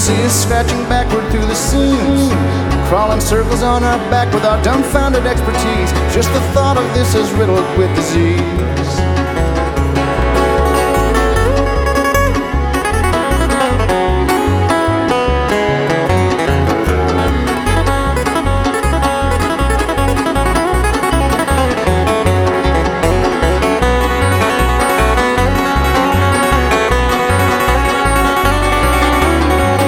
see us scratching backward through the seams, crawling circles on our back with our dumbfounded expertise. Just the thought of this is riddled with disease.